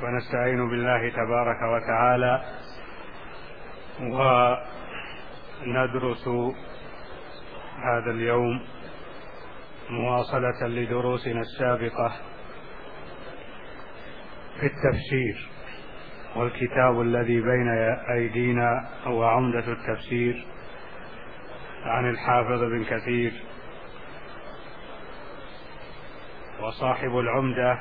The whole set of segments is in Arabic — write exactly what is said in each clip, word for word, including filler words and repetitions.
ونستعين بالله تبارك وتعالى وندرس هذا اليوم مواصلة لدروسنا السابقة في التفسير، والكتاب الذي بين أيدينا هو عمدة التفسير عن الحافظ بن كثير، وصاحب العمدة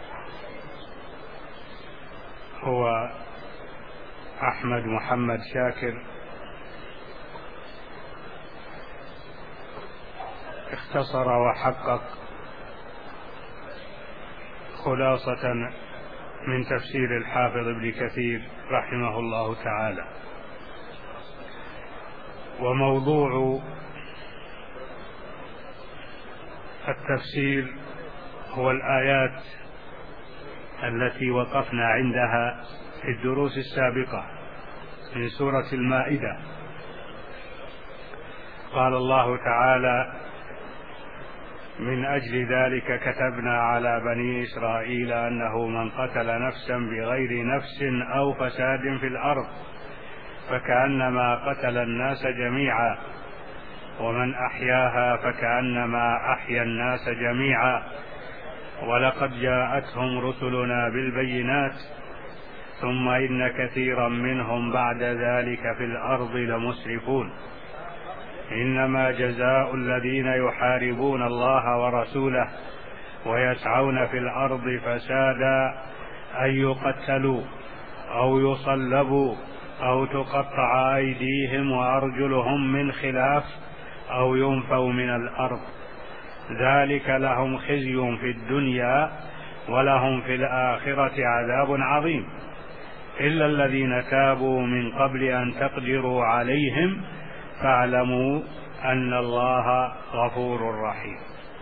هو أحمد محمد شاكر. اختصر وحقق خلاصة من تفسير الحافظ ابن كثير رحمه الله تعالى. وموضوع التفسير هو الآيات التي وقفنا عندها في الدروس السابقة من سورة المائدة. قال الله تعالى: من أجل ذلك كتبنا على بني إسرائيل أنه من قتل نفسا بغير نفس أو فساد في الأرض فكأنما قتل الناس جميعا ومن أحياها فكأنما أحيا الناس جميعا ولقد جاءتهم رسلنا بالبينات ثم إن كثيرا منهم بعد ذلك في الأرض لمسرفون إنما جزاء الذين يحاربون الله ورسوله ويسعون في الأرض فسادا أن يقتلوا أو يصلبوا أو تقطع أيديهم وأرجلهم من خلاف أو ينفوا من الأرض ذلك لهم خزي في الدنيا ولهم في الآخرة عذاب عظيم إلا الذين تابوا من قبل أن تقدروا عليهم فاعلموا أن الله غفور رحيم.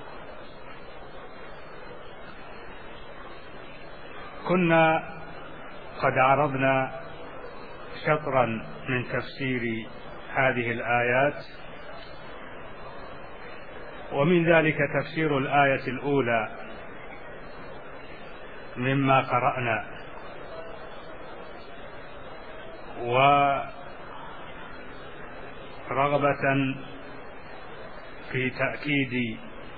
كنا قد عرضنا شطرا من تفسير هذه الآيات، ومن ذلك تفسير الآية الأولى مما قرأنا، ورغبة في تأكيد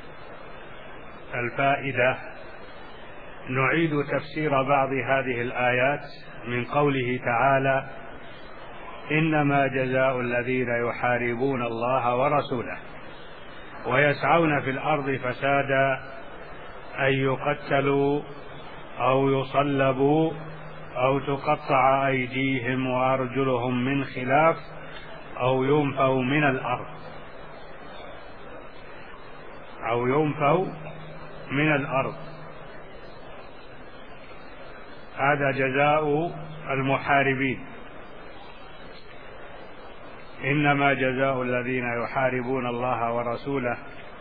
الفائدة نعيد تفسير بعض هذه الآيات من قوله تعالى: إنما جزاء الذين يحاربون الله ورسوله ويسعون في الأرض فسادا أن يقتلوا أو يصلبوا أو تقطع أيديهم وأرجلهم من خلاف أو ينفوا من الأرض أو ينفوا من الأرض هذا جزاء المحاربين. إنما جزاء الذين يحاربون الله ورسوله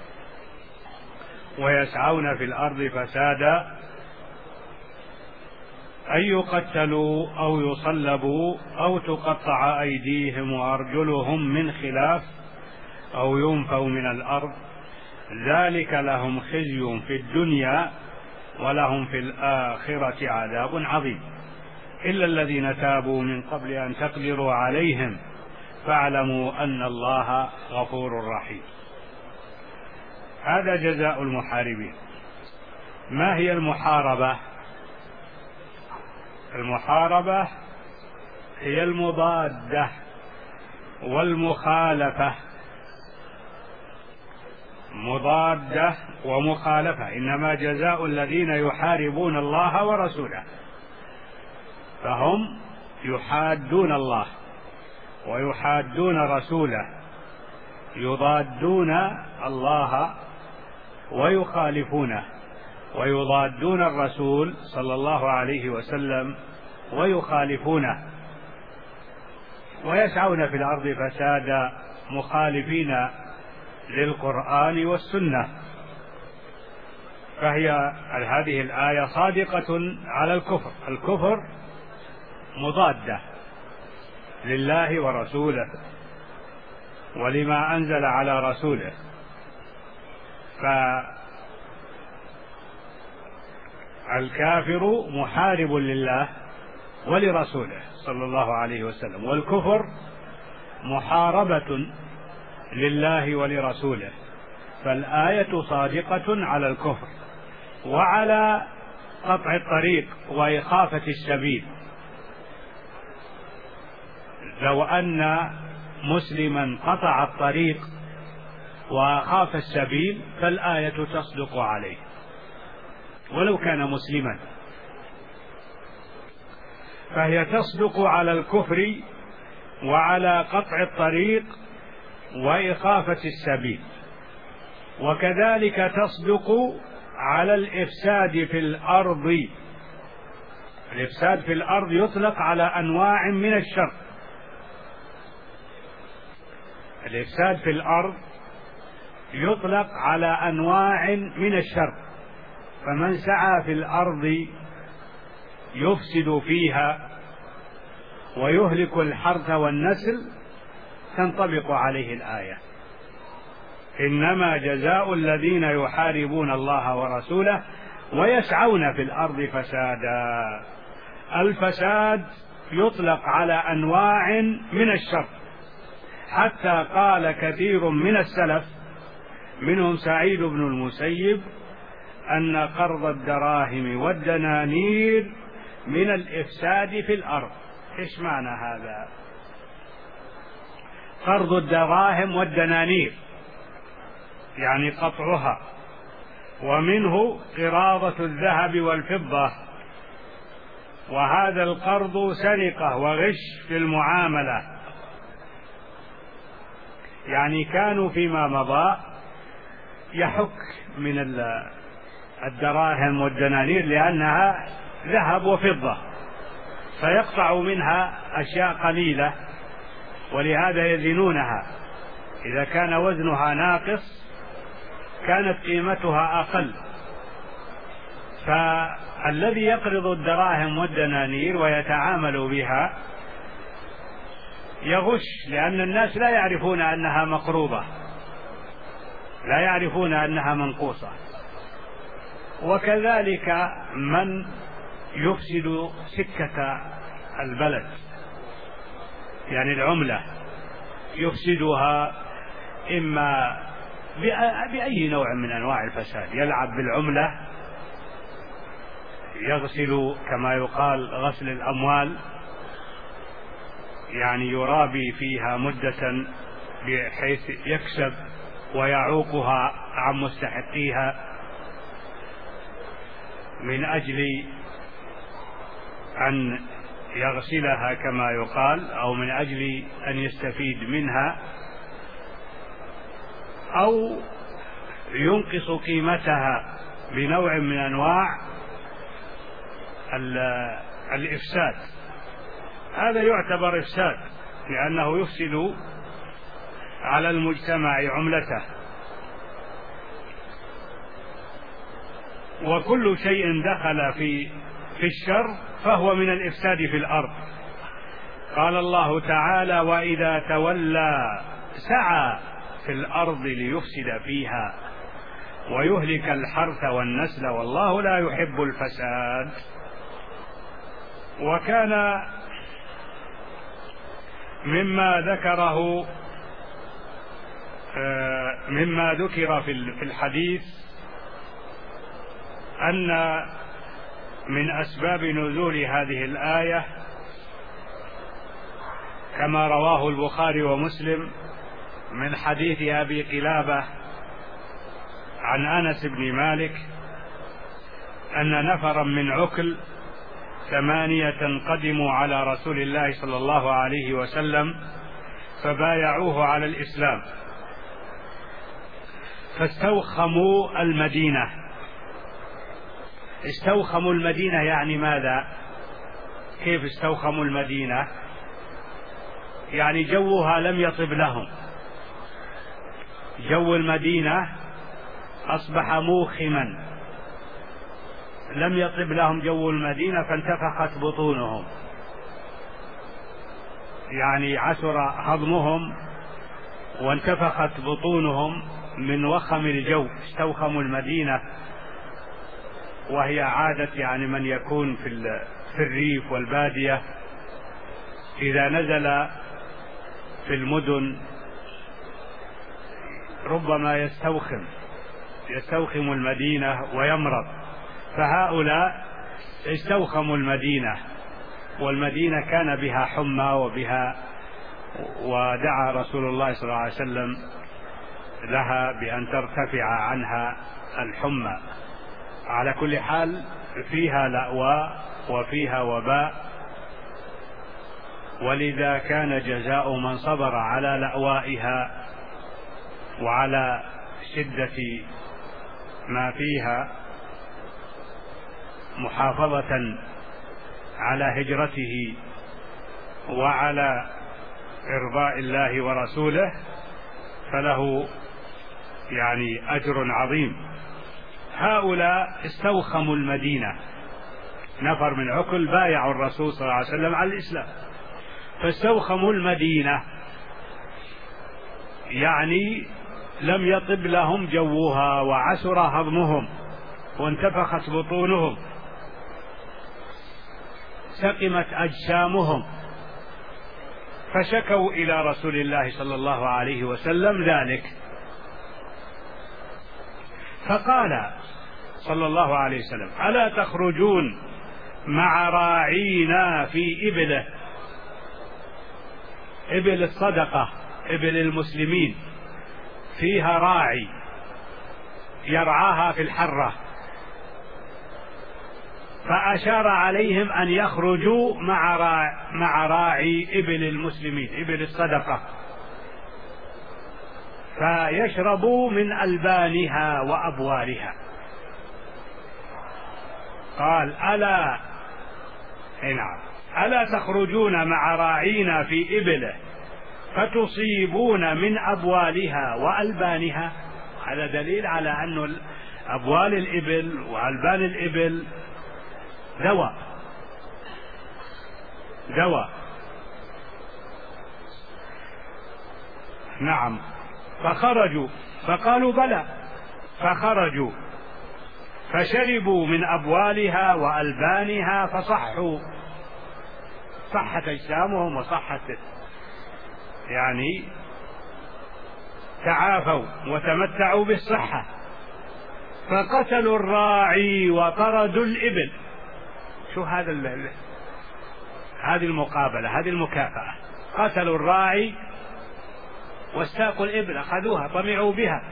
ويسعون في الأرض فسادا أن يقتلوا أو يصلبوا أو تقطع أيديهم وأرجلهم من خلاف أو ينفوا من الأرض ذلك لهم خزي في الدنيا ولهم في الآخرة عذاب عظيم إلا الذين تابوا من قبل أن تقدروا عليهم فاعلموا أن الله غفور رحيم. هذا جزاء المحاربين. ما هي المحاربة؟ المحاربة هي المضادة والمخالفة، مضادة ومخالفة. إنما جزاء الذين يحاربون الله ورسوله، فهم يحادون الله ويحادون رسوله، يضادون الله ويخالفونه، ويضادون الرسول صلى الله عليه وسلم ويخالفونه، ويسعون في الأرض فسادا مخالفين للقرآن والسنة. فهي هذه الآية صادقة على الكفر. الكفر مضادة لله ورسوله ولما أنزل على رسوله، الكافر محارب لله ولرسوله صلى الله عليه وسلم، والكفر محاربة لله ولرسوله، فالآية صادقة على الكفر وعلى قطع الطريق وإخافة السبيل. لو أن مسلما قطع الطريق وأخاف السبيل فالآية تصدق عليه ولو كان مسلما، فهي تصدق على الكفر وعلى قطع الطريق وإخافة السبيل، وكذلك تصدق على الإفساد في الأرض. الإفساد في الأرض يطلق على أنواع من الشر. الإفساد في الأرض يطلق على أنواع من الشر، فمن سعى في الأرض يفسد فيها ويهلك الحرث والنسل تنطبق عليه الآية: إنما جزاء الذين يحاربون الله ورسوله ويسعون في الأرض فسادا. الفساد يطلق على أنواع من الشر، حتى قال كثير من السلف منهم سعيد بن المسيب أن قرض الدراهم والدنانير من الإفساد في الأرض. إيش معنى هذا؟ قرض الدراهم والدنانير يعني قطعها، ومنه قراضة الذهب والفضة، وهذا القرض سرقة وغش في المعاملة. يعني كانوا فيما مضى يحك من الدراهم والدنانير لأنها ذهب وفضة، فيقطع منها أشياء قليلة ولهذا يزنونها، إذا كان وزنها ناقص كانت قيمتها أقل. فالذي يقرض الدراهم والدنانير ويتعامل بها يغش، لأن الناس لا يعرفون أنها مقروضة، لا يعرفون أنها منقوصة. وكذلك من يفسد سكة البلد، يعني العملة يفسدها إما بأي نوع من أنواع الفساد، يلعب بالعملة، يغسل كما يقال غسل الأموال، يعني يرابي فيها مدة بحيث يكسب ويعوقها عن مستحقيها من أجل أن يغسلها كما يقال، أو من أجل أن يستفيد منها، أو ينقص قيمتها بنوع من أنواع الإفساد. هذا يعتبر إفساد لأنه يفسد على المجتمع عملته. وكل شيء دخل في في الشر فهو من الإفساد في الأرض. قال الله تعالى: وإذا تولى سعى في الأرض ليفسد فيها ويهلك الحرث والنسل والله لا يحب الفساد. وكان مما ذكره مما ذكر في الحديث أن من أسباب نزول هذه الآية كما رواه البخاري ومسلم من حديث أبي قلابة عن أنس بن مالك أن نفرا من عكل ثمانية قدموا على رسول الله صلى الله عليه وسلم فبايعوه على الإسلام، فاستوخموا المدينة. استوخموا المدينة يعني ماذا؟ كيف استوخموا المدينة؟ يعني جوها لم يطب لهم، جو المدينة أصبح موخما، لم يطب لهم جو المدينة فانتفخت بطونهم، يعني عسر هضمهم وانتفخت بطونهم من وخم الجو. استوخموا المدينة وهي عادة يعني من يكون في في الريف والبادية، إذا نزل في المدن ربما يستوخم يستوخم المدينة ويمرض، فهؤلاء استوخموا المدينة، والمدينة كان بها حمى وبها، ودعا رسول الله صلى الله عليه وسلم لها بأن ترتفع عنها الحمى. على كل حال فيها لأواء وفيها وباء، ولذا كان جزاء من صبر على لأوائها وعلى شدة ما فيها محافظة على هجرته وعلى إرضاء الله ورسوله، فله يعني أجر عظيم. هؤلاء استوخموا المدينة، نفر من عقل بايعوا الرسول صلى الله عليه وسلم على الإسلام، فاستوخموا المدينة، يعني لم يطب لهم جوها وعسر هضمهم وانتفخت بطونهم، سقمت أجسامهم، فشكوا إلى رسول الله صلى الله عليه وسلم ذلك، فقال صلى الله عليه وسلم: ألا تخرجون مع راعينا في إبله، إبل الصدقة، إبل المسلمين، فيها راعي يرعاها في الحرة، فأشار عليهم أن يخرجوا مع راعي, مع راعي إبل المسلمين، إبل الصدقة، فيشربوا من ألبانها وأبوالها. قال: ألا نعم ألا تخرجون مع راعينا في إبله فتصيبون من أبوالها وألبانها. هذا دليل على أن أبوال الإبل وألبان الإبل دواء دواء نعم. فخرجوا فقالوا: بلى. فخرجوا فشربوا من أبوالها وألبانها فصحوا، صحت أجسامهم وصحت يعني تعافوا وتمتعوا بالصحة. فقتلوا الراعي وطردوا الإبل. شو هذا ال... هذه المقابلة، هذه المكافأة. قتلوا الراعي واستاقوا الإبل، أخذوها طمعوا بها،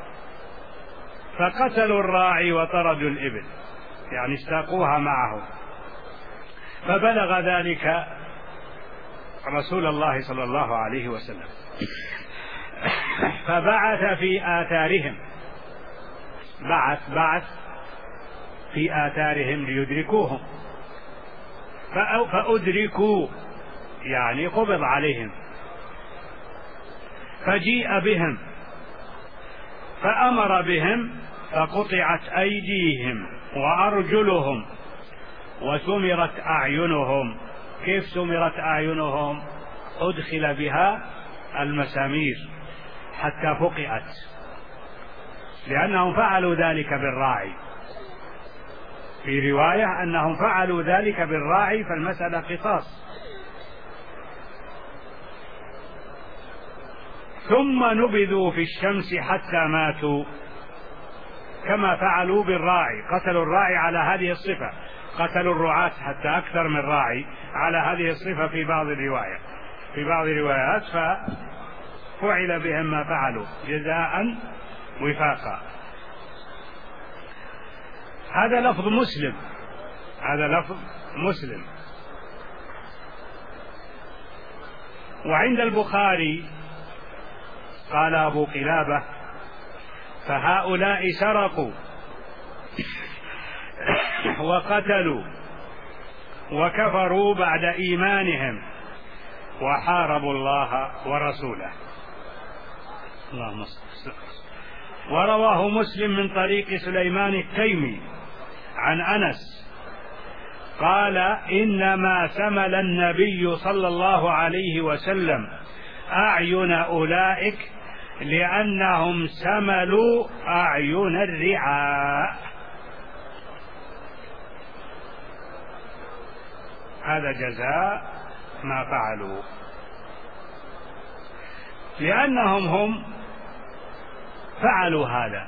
فقتلوا الراعي وطردوا الإبل، يعني استاقوها معه. فبلغ ذلك رسول الله صلى الله عليه وسلم، فبعث في آثارهم، بعث بعث في آثارهم ليدركوهم، فأدركوا يعني قبض عليهم، فجيء بهم فأمر بهم فقطعت أيديهم وأرجلهم وسمرت أعينهم. كيف سمرت أعينهم؟ أدخل بها المسامير حتى فقئت، لأنهم فعلوا ذلك بالراعي. في رواية أنهم فعلوا ذلك بالراعي، فالمسألة قصاص. ثم نبذوا في الشمس حتى ماتوا، كما فعلوا بالراعي. قتلوا الراعي على هذه الصفة، قتلوا الرعاة حتى أكثر من راعي على هذه الصفة في بعض الروايات في بعض الروايات ففعل بهم ما فعلوا جزاء وفاقا. هذا لفظ مسلم، هذا لفظ مسلم. وعند البخاري قال أبو قلابة: فهؤلاء سرقوا وقتلوا وكفروا بعد إيمانهم وحاربوا الله ورسوله. اللهم صل. ورواه مسلم من طريق سليمان التيمي عن أنس قال: إنما سمل النبي صلى الله عليه وسلم أعين أولئك لأنهم سملوا أعين الرعاء. هذا جزاء ما فعلوا، لأنهم هم فعلوا هذا،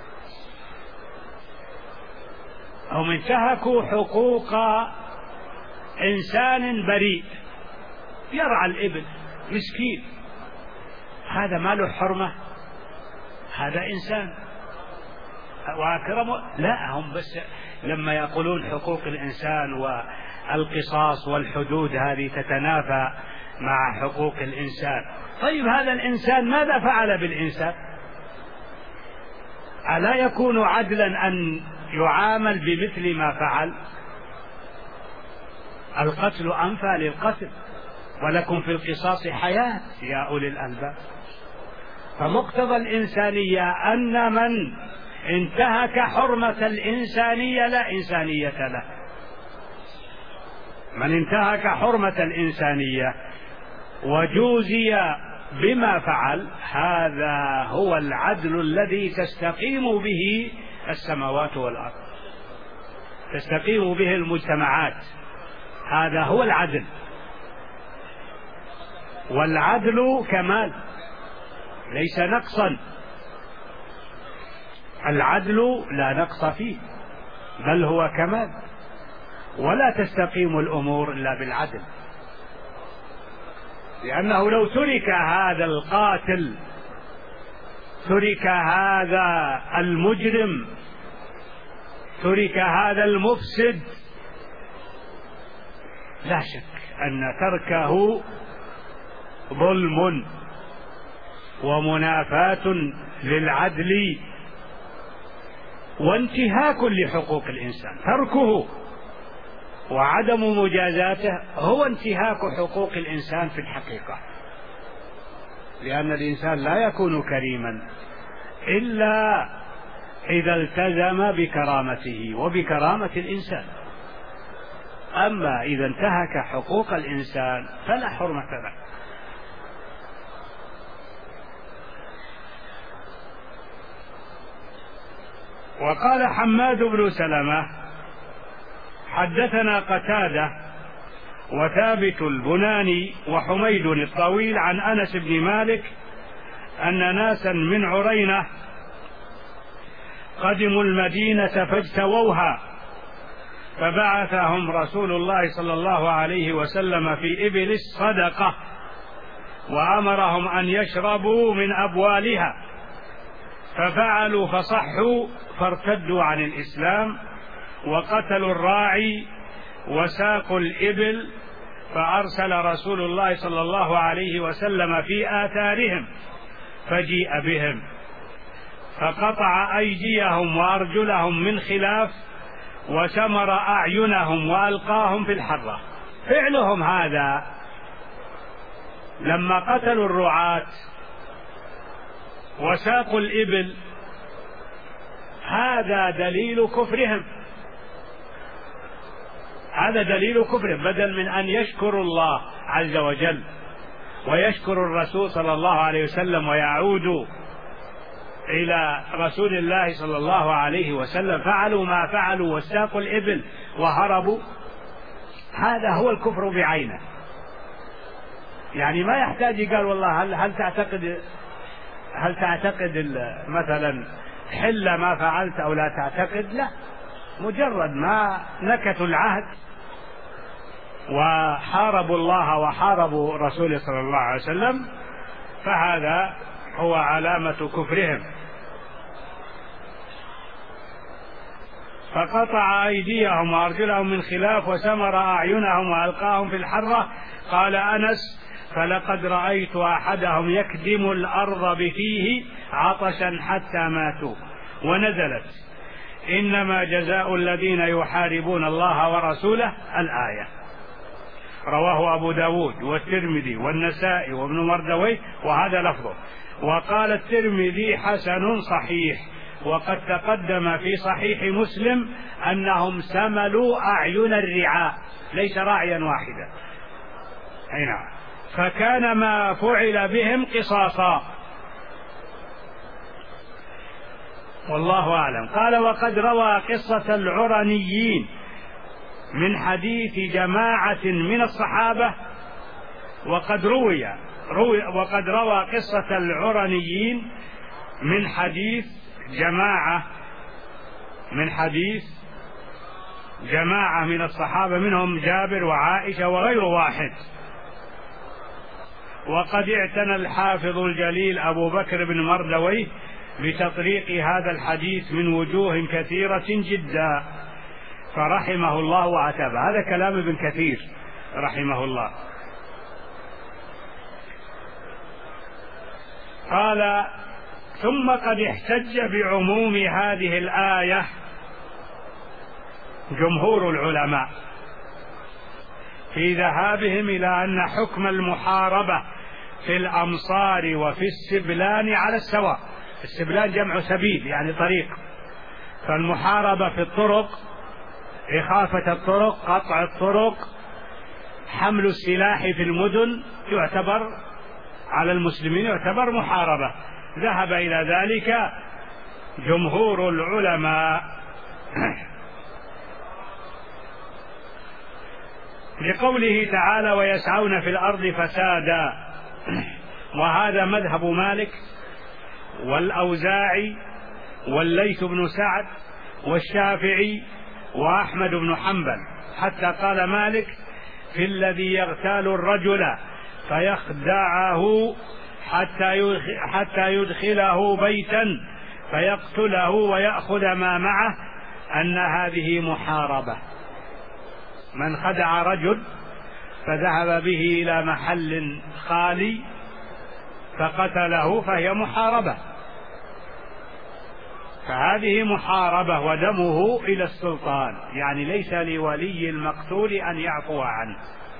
هم انتهكوا حقوق إنسان بريء يرعى الإبل مسكين، هذا ما له حرمة، هذا إنسان وأكرمه. لا، هم بس لما يقولون حقوق الإنسان والقصاص والحدود هذه تتنافى مع حقوق الإنسان. طيب هذا الإنسان ماذا فعل بالإنسان؟ ألا يكون عدلا أن يعامل بمثل ما فعل؟ القتل أنفى للقتل، ولكم في القصاص حياة يا أولي الألباب. فمقتضى الإنسانية أن من انتهك حرمة الإنسانية لا إنسانية له، من انتهك حرمة الإنسانية وجوزي بما فعل، هذا هو العدل الذي تستقيم به السماوات والأرض، تستقيم به المجتمعات، هذا هو العدل. والعدل كمال ليس نقصا، العدل لا نقص فيه بل هو كمال، ولا تستقيم الأمور إلا بالعدل. لأنه لو ترك هذا القاتل، ترك هذا المجرم، ترك هذا المفسد، لا شك أن تركه ظلم ومنافاة للعدل وانتهاك لحقوق الإنسان. تركه وعدم مجازاته هو انتهاك حقوق الإنسان في الحقيقة، لأن الإنسان لا يكون كريما إلا إذا التزم بكرامته وبكرامة الإنسان. أما إذا انتهك حقوق الإنسان فلا حرمة له. وقال حماد بن سلمة حدثنا قتادة وثابت البناني وحميد الطويل عن أنس بن مالك أن ناسا من عرينة قدموا المدينة فاجتووها، فبعثهم رسول الله صلى الله عليه وسلم في إبل الصدقة، وأمرهم أن يشربوا من أبوالها، ففعلوا فصحوا فارتدوا عن الإسلام وقتلوا الراعي وساقوا الإبل، فأرسل رسول الله صلى الله عليه وسلم في آثارهم فجيء بهم فقطع أيديهم وأرجلهم من خلاف وشمر أعينهم وألقاهم في الحرة. فعلهم هذا لما قتلوا الرعاة وساقوا الإبل هذا دليل كفرهم، هذا دليل كفرهم، بدل من أن يشكروا الله عز وجل ويشكروا الرسول صلى الله عليه وسلم ويعودوا إلى رسول الله صلى الله عليه وسلم، فعلوا ما فعلوا وساقوا الإبل وهربوا. هذا هو الكفر بعينه، يعني ما يحتاج قال والله هل, هل تعتقد هل تعتقد مثلا حل ما فعلت أو لا تعتقد، لا، مجرد ما نكثوا العهد وحاربوا الله وحاربوا رسوله صلى الله عليه وسلم فهذا هو علامة كفرهم. فقطع أيديهم وأرجلهم من خلاف وسمر أعينهم وألقاهم في الحرة. قال أنس فلقد رأيت أحدهم يكدم الأرض بفيه عطشا حتى ماتوا. ونزلت إنما جزاء الذين يحاربون الله ورسوله الآية. رواه أبو داود والترمذي والنسائي وابن مردويه وهذا لفظه. وقال الترمذي حسن صحيح، وقد تقدم في صحيح مسلم أنهم سملوا أعين الرعاء ليس راعيا واحدا، أي نعم، فكان ما فعل بهم قصاصا، والله أعلم. قال وقد روى قصة العرنيين من حديث جماعة من الصحابة، وقد روي, روي وقد روى قصة العرنيين من حديث جماعة من حديث جماعة من الصحابة، منهم جابر وعائشة وغير واحد. وقد اعتنى الحافظ الجليل أبو بكر بن مردويه بتطريق هذا الحديث من وجوه كثيرة جدا، فرحمه الله وعتاب. هذا كلام ابن كثير رحمه الله. قال: ثم قد احتج بعموم هذه الآية جمهور العلماء في ذهابهم إلى أن حكم المحاربة في الأمصار وفي السبلان على السواء. السبلان جمع سبيل يعني طريق، فالمحاربة في الطرق، إخافة الطرق، قطع الطرق، حمل السلاح في المدن يعتبر على المسلمين يعتبر محاربة. ذهب إلى ذلك جمهور العلماء لقوله تعالى: ويسعون في الأرض فسادا. وهذا مذهب مالك والأوزاعي والليث بن سعد والشافعي وأحمد بن حنبل، حتى قال مالك: في الذي يغتال الرجل فيخدعه حتى حتى يدخله بيتا فيقتله ويأخذ ما معه أن هذه محاربة. من خدع رجل فذهب به إلى محل خالي فقتله فهي محاربة، فهذه محاربة، ودمه إلى السلطان، يعني ليس لولي المقتول أن يعفو عنه،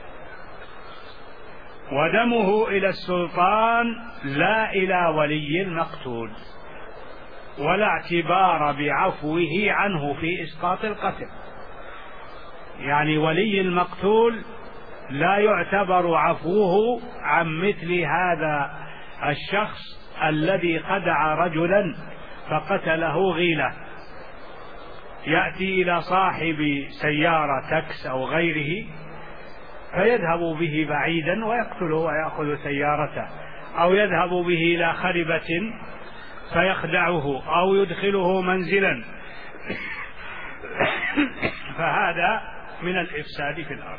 ودمه إلى السلطان لا إلى ولي المقتول، ولا اعتبار بعفوه عنه في إسقاط القتل. يعني ولي المقتول لا يعتبر عفوه عن مثل هذا الشخص الذي خدع رجلا فقتله غيلة، يأتي إلى صاحب سيارة تاكس أو غيره فيذهب به بعيدا ويقتله ويأخذ سيارته، أو يذهب به إلى خربة فيخدعه أو يدخله منزلا فهذا من الإفساد في الأرض.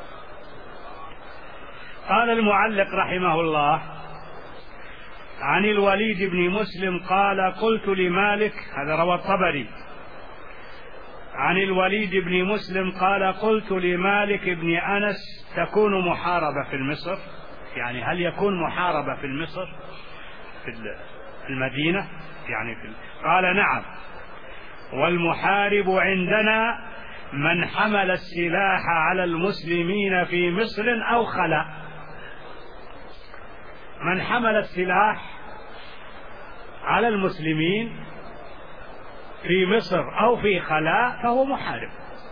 قال المعلق رحمه الله: عن الوليد بن مسلم قال: قلت لمالك، هذا روى الطبري، عن الوليد بن مسلم قال: قلت لمالك بن أنس: تكون محاربة في مصر؟ يعني هل يكون محاربة في مصر في المدينة يعني في قال: نعم، والمحارب عندنا من حمل السلاح على المسلمين في مصر أو خلا. من حمل السلاح على المسلمين في مصر أو في خلاء فهو محارب.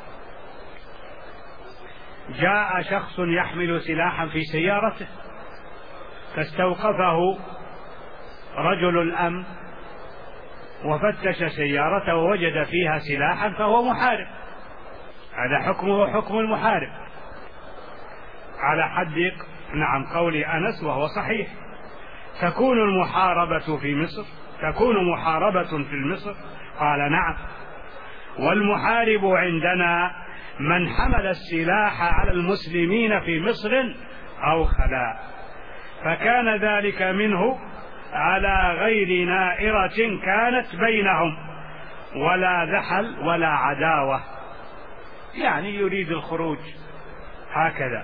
جاء شخص يحمل سلاحا في سيارته فاستوقفه رجل الأمن وفتش سيارته ووجد فيها سلاحا فهو محارب، هذا حكمه حكم المحارب على حد نعم قول أنس، وهو صحيح. تكون المحاربة في مصر تكون محاربة في مصر؟ قال: نعم، والمحارب عندنا من حمل السلاح على المسلمين في مصر أو خلا، فكان ذلك منه على غير نائرة كانت بينهم ولا ذحل ولا عداوة، يعني يريد الخروج هكذا،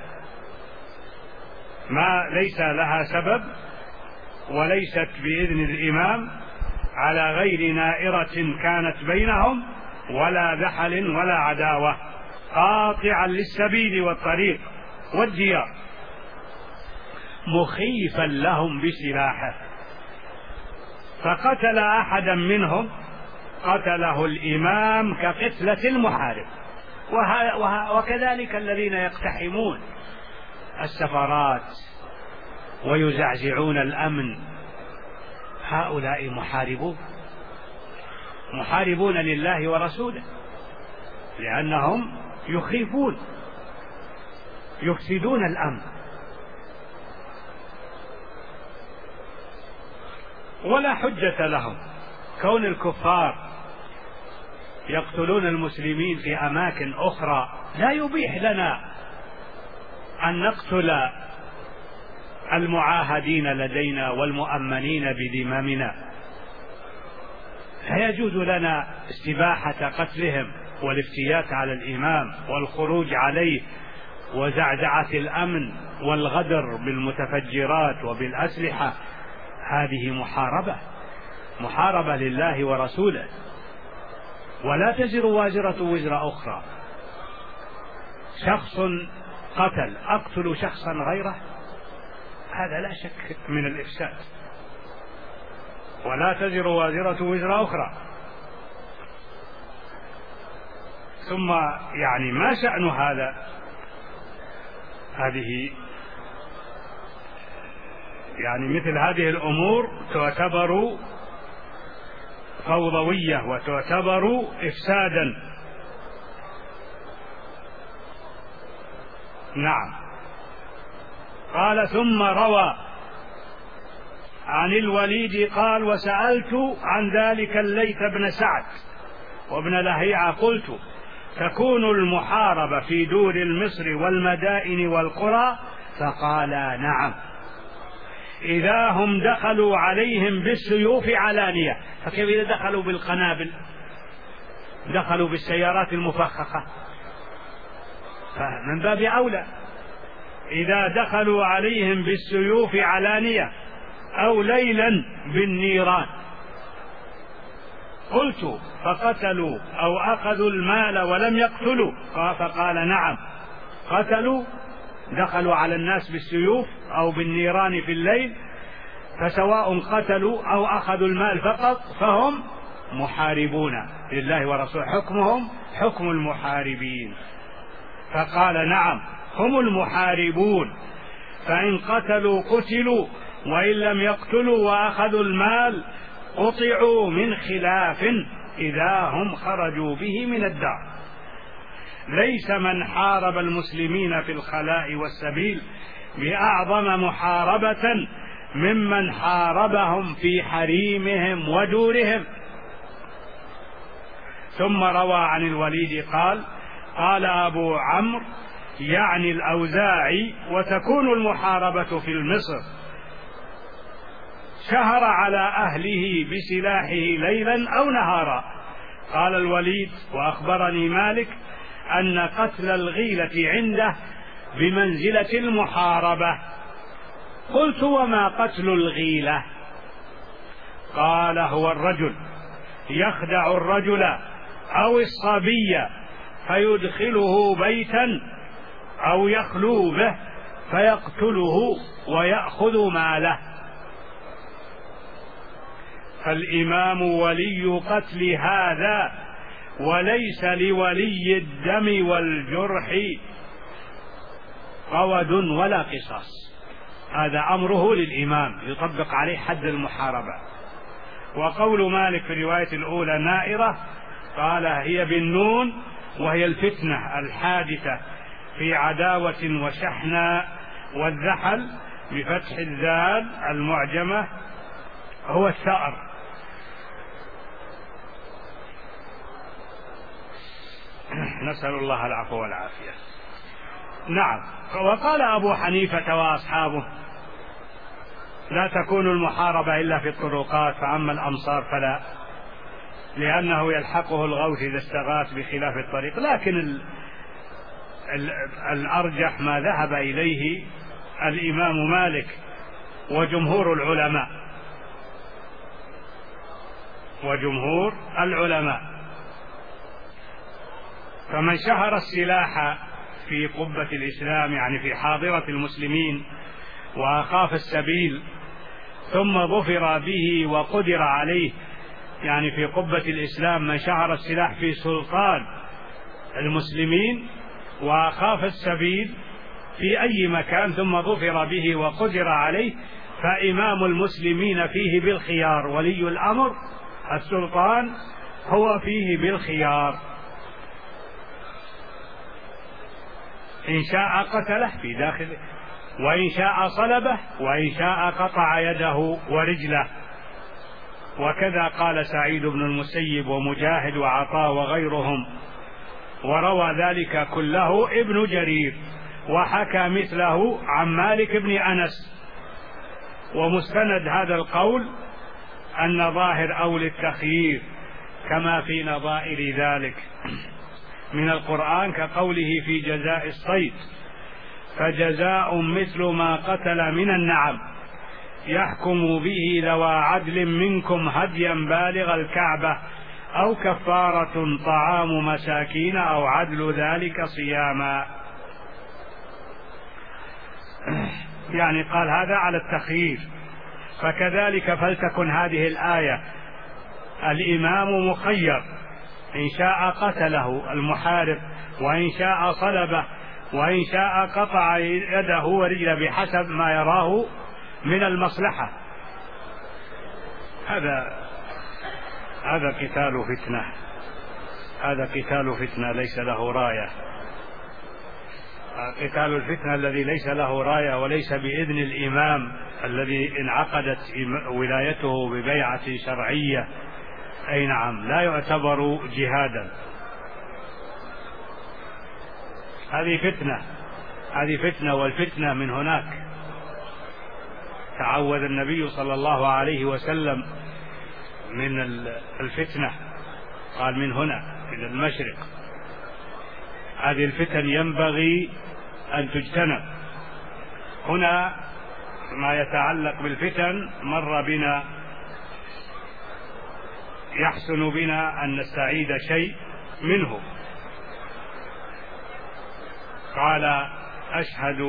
ما ليس لها سبب وليست بإذن الإمام، على غير نائرة كانت بينهم ولا ذحل ولا عداوة، قاطعا للسبيل والطريق والديار، مخيفا لهم بسلاحه، فقتل أحدا منهم قتله الإمام كقتلة المحارب. وكذلك الذين يقتحمون السفارات ويزعزعون الأمن، هؤلاء محاربون محاربون لله ورسوله، لأنهم يخيفون يفسدون الأمن. ولا حجة لهم كون الكفار يقتلون المسلمين في أماكن أخرى، لا يبيح لنا أن نقتل المعاهدين لدينا والمؤمنين بدمامنا. لا يجوز لنا استباحة قتلهم والافتيات على الإمام والخروج عليه وزعزعة الأمن والغدر بالمتفجرات وبالأسلحة. هذه محاربة محاربة لله ورسوله، ولا تزر وازرة وزر أخرى. شخص قتل، أقتل شخصا غيره، هذا لا شك من الإفساد. ولا تزر وازرة وزر أخرى. ثم يعني ما شأن هذا؟ هذه يعني مثل هذه الأمور تعتبر فوضوية وتعتبر إفسادا. نعم. قال ثم روى عن الوليد قال وسألت عن ذلك الليث بن سعد وابن لهيعة قلت تكون المحاربة في دور المصر والمدائن والقرى؟ فقالا نعم، إذا هم دخلوا عليهم بالسيوف علانية. فكيف إذا دخلوا بالقنابل، دخلوا بالسيارات المفخخة؟ فمن باب أولى إذا دخلوا عليهم بالسيوف علانية أو ليلا بالنيران. قلت فقتلوا أو أخذوا المال ولم يقتلوا؟ فقال نعم، قتلوا، دخلوا على الناس بالسيوف أو بالنيران في الليل، فسواء قتلوا أو أخذوا المال فقط فهم محاربون لله ورسوله، حكمهم حكم المحاربين. فقال نعم هم المحاربون، فإن قتلوا قتلوا، وإن لم يقتلوا وأخذوا المال قطعوا من خلاف إذا هم خرجوا به من الدار. ليس من حارب المسلمين في الخلاء والسبيل بأعظم محاربة ممن حاربهم في حريمهم ودورهم. ثم روى عن الوليد قال قال أبو عمرو يعني الأوزاعي وتكون المحاربة في مصر، شهر على أهله بسلاحه ليلا أو نهارا. قال الوليد وأخبرني مالك أن قتل الغيلة عنده بمنزلة المحاربة. قلت وما قتل الغيلة؟ قال هو الرجل يخدع الرجل أو الصبي فيدخله بيتا أو يخلو به فيقتله ويأخذ ماله. فالإمام ولي قتل هذا، وليس لولي الدم والجرح قود ولا قصاص. هذا أمره للإمام يطبق عليه حد المحاربة. وقول مالك في الرواية الأولى نائرة، قال هي بالنون وهي الفتنة الحادثة في عداوة وشحناء، والذحل بفتح الذال المعجمة هو الثأر. نسأل الله العفو والعافية. نعم. وقال أبو حنيفة وأصحابه لا تكون المحاربة إلا في الطرقات، فأما الأمصار فلا، لأنه يلحقه الغوث إذا استغاث بخلاف الطريق. لكن ال ال الأرجح ما ذهب إليه الإمام مالك وجمهور العلماء وجمهور العلماء فمن شهر السلاح في قبة الإسلام، يعني في حاضرة المسلمين، وأخاف السبيل ثم ظفر به وقدر عليه، يعني في قبة الإسلام من شهر السلاح في سلطان المسلمين وأخاف السبيل في أي مكان ثم ظفر به وقدر عليه، فإمام المسلمين فيه بالخيار، ولي الأمر السلطان هو فيه بالخيار. إن شاء قتله في داخل، وإن شاء صلبه، وإن شاء قطع يده ورجله. وكذا قال سعيد بن المسيب ومجاهد وعطاء وغيرهم، وروى ذلك كله ابن جرير، وحكى مثله عن مالك بن أنس. ومستند هذا القول أن ظاهر أول التخيير كما في نظائر ذلك من القرآن، كقوله في جزاء الصيد: فجزاء مثل ما قتل من النعم يحكم به ذوى عدل منكم هديا بالغ الكعبة أو كفارة طعام مساكين أو عدل ذلك صياما. يعني قال هذا على التخيير. فكذلك فلتكن هذه الآية: الإمام مخير، إن شاء قتله المحارب، وإن شاء صلبه، وإن شاء قطع يده ورجله بحسب ما يراه من المصلحة. هذا هذا قتال فتنة، هذا قتال فتنة ليس له راية. قتال الفتنة الذي ليس له راية وليس بإذن الإمام الذي انعقدت ولايته ببيعة شرعية، أي نعم، لا يعتبر جهادا. هذه فتنة، هذه فتنة، والفتنة من هناك. تعوذ النبي صلى الله عليه وسلم من الفتنة، قال من هنا، من المشرق. هذه الفتن ينبغي أن تجتنب. هنا ما يتعلق بالفتن مر بنا، يحسن بنا أن نستعيد شيء منه. قال أشهد،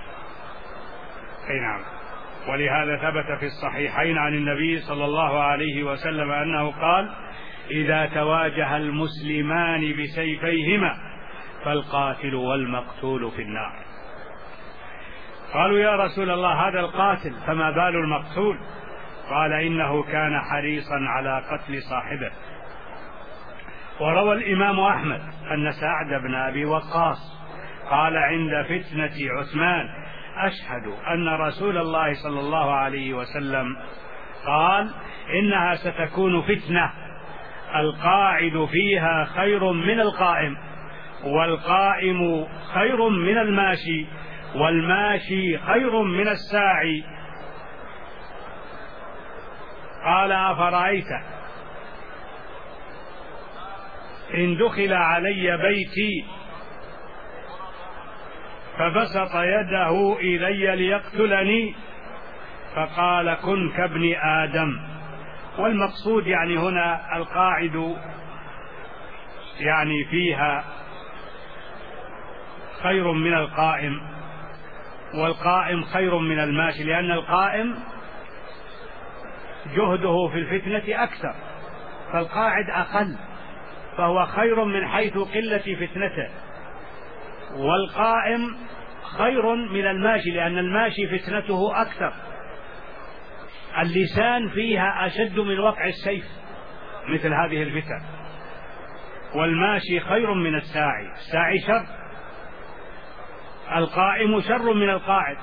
أي نعم، ولهذا ثبت في الصحيحين عن النبي صلى الله عليه وسلم أنه قال: إذا تواجه المسلمان بسيفيهما فالقاتل والمقتول في النار. قالوا: يا رسول الله، هذا القاتل، فما بال المقتول؟ قال: إنه كان حريصا على قتل صاحبه. وروى الإمام أحمد أن سعد بن أبي وقاص قال عند فتنة عثمان: أشهد أن رسول الله صلى الله عليه وسلم قال: إنها ستكون فتنة القاعد فيها خير من القائم، والقائم خير من الماشي، والماشي خير من الساعي. قال: أفرأيت إن دخل علي بيتي فبسط يده إلي ليقتلني؟ فقال: كن كابن آدم. والمقصود يعني هنا القاعد يعني فيها خير من القائم، والقائم خير من الماشي، لأن القائم جهده في الفتنة أكثر، فالقاعد أقل، فهو خير من حيث قلة فتنته. والقائم خير من الماشي، لأن الماشي فتنته أكثر، اللسان فيها أشد من وقع السيف مثل هذه الفتن. والماشي خير من الساعي، الساعي شر، القائم شر من القاعد،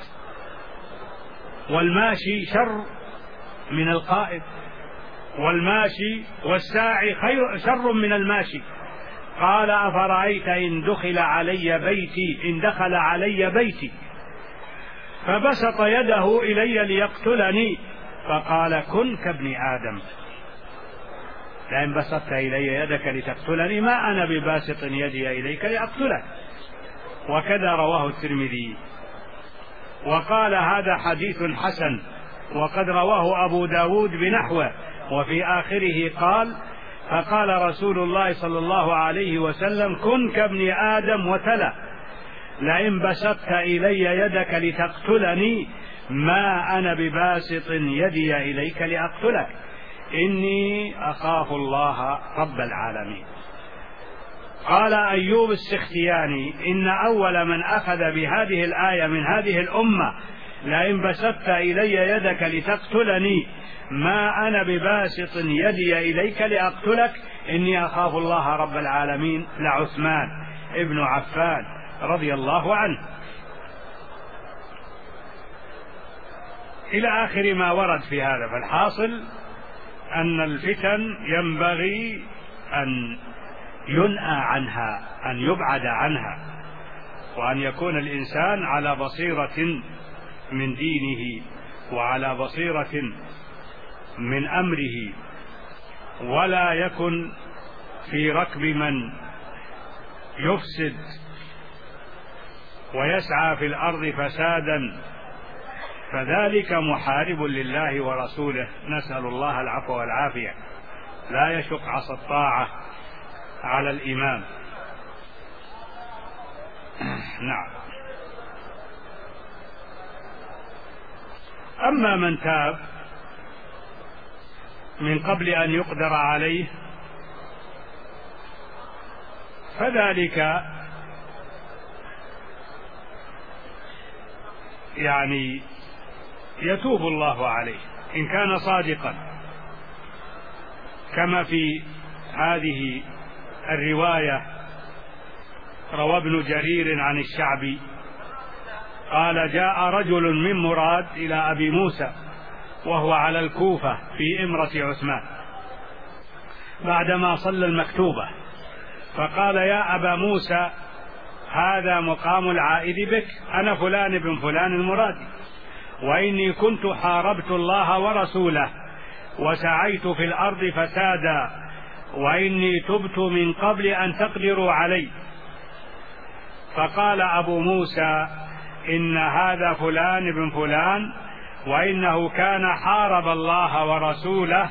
والماشي شر من القائد، والماشي والساعي خير شر من الماشي. قال: أفرأيت إن دخل علي بيتي إن دخل علي بيتي فبسط يده إلي ليقتلني؟ فقال: كن كابن آدم. لئن بسطت إلي يدك لتقتلني ما أنا بباسط يدي إليك لأقتلك. وكذا رواه الترمذي. وقال: هذا حديث حسن، وقد رواه أبو داود بنحوه. وفي آخره قال: فقال رسول الله صلى الله عليه وسلم: كن كابن آدم، وتلا: لئن بسطت إلي يدك لتقتلني ما أنا بباسط يدي إليك لأقتلك، إني أخاف الله رب العالمين. قال أيوب السختياني: إن أول من أخذ بهذه الآية من هذه الأمة لئن بسطت إلي يدك لتقتلني ما أنا بباسط يدي إليك لأقتلك إني أخاف الله رب العالمين لعثمان ابن عفان رضي الله عنه، إلى آخر ما ورد في هذا. فالحاصل أن الفتن ينبغي أن ينأى عنها، أن يبعد عنها، وأن يكون الإنسان على بصيرة من دينه وعلى بصيرة من أمره، ولا يكن في ركب من يفسد ويسعى في الأرض فسادا، فذلك محارب لله ورسوله. نسأل الله العفو والعافية. لا يشق عصا الطاعة على الإمام. نعم. أما من تاب من قبل أن يقدر عليه فذلك يعني يتوب الله عليه إن كان صادقا، كما في هذه الرواية روى ابن جرير عن الشعبي قال: جاء رجل من مراد إلى أبي موسى وهو على الكوفة في إمرة عثمان بعدما صلى المكتوبة، فقال: يا أبا موسى، هذا مقام العائد بك، أنا فلان بن فلان المرادي، وإني كنت حاربت الله ورسوله وسعيت في الأرض فسادا، وإني تبت من قبل أن تقدروا علي. فقال أبو موسى: إن هذا فلان بن فلان، وإنه كان حارب الله ورسوله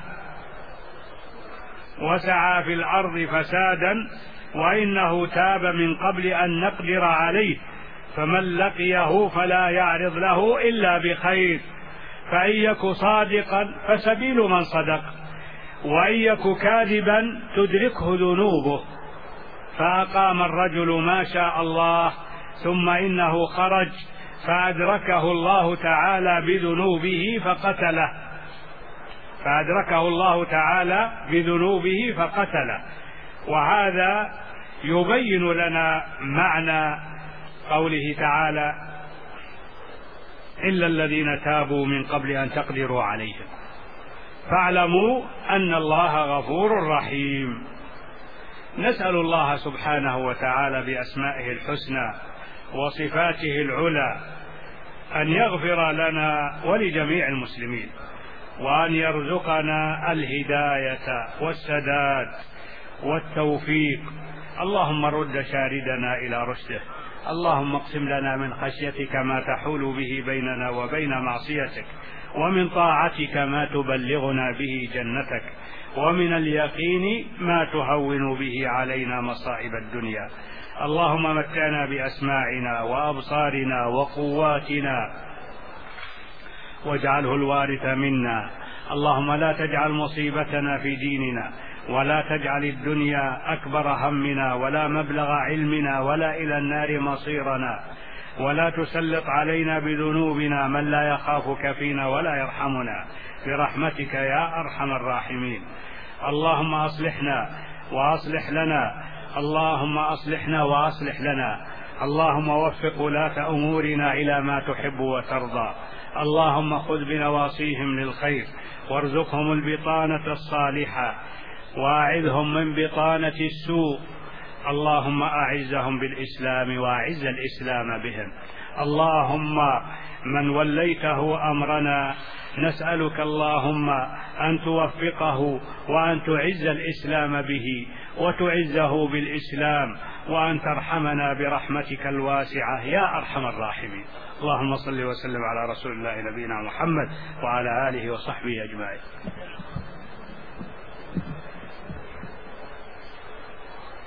وسعى في الأرض فسادا، وإنه تاب من قبل أن نقدر عليه، فمن لقيه فلا يعرض له إلا بخير، فإن يك صادقا فسبيل من صدق، وإن يك كاذبا تدركه ذنوبه. فأقام الرجل ما شاء الله، ثم إنه خرج فأدركه الله تعالى بذنوبه فقتله فأدركه الله تعالى بذنوبه فقتله. وهذا يبين لنا معنى قوله تعالى: إلا الذين تابوا من قبل أن تقدروا عليهم. فاعلموا أن الله غفور رحيم. نسأل الله سبحانه وتعالى بأسمائه الحسنى وصفاته العلى أن يغفر لنا ولجميع المسلمين، وأن يرزقنا الهداية والسداد والتوفيق. اللهم رد شاردنا إلى رشده، اللهم اقسم لنا من خشيتك ما تحول به بيننا وبين معصيتك، ومن طاعتك ما تبلغنا به جنتك، ومن اليقين ما تهون به علينا مصائب الدنيا. اللهم متعنا بأسماعنا وأبصارنا وقواتنا واجعله الوارث منا. اللهم لا تجعل مصيبتنا في ديننا، ولا تجعل الدنيا أكبر همنا ولا مبلغ علمنا ولا إلى النار مصيرنا، ولا تسلط علينا بذنوبنا من لا يخافك فينا ولا يرحمنا، برحمتك يا أرحم الراحمين. اللهم أصلحنا وأصلح لنا، اللهم أصلحنا وأصلح لنا، اللهم وفق ولاة أمورنا إلى ما تحب وترضى. اللهم خذ بنواصيهم للخير، وارزقهم البطانة الصالحة، وأعذهم من بطانة السوء. اللهم أعزهم بالإسلام وأعز الإسلام بهم. اللهم من وليته أمرنا نسألك اللهم أن توفقه، وأن تعز الإسلام به وتعزه بالإسلام، وأن ترحمنا برحمتك الواسعة يا أرحم الراحمين. اللهم صل وسلم على رسول الله نبينا محمد وعلى آله وصحبه أجمعين.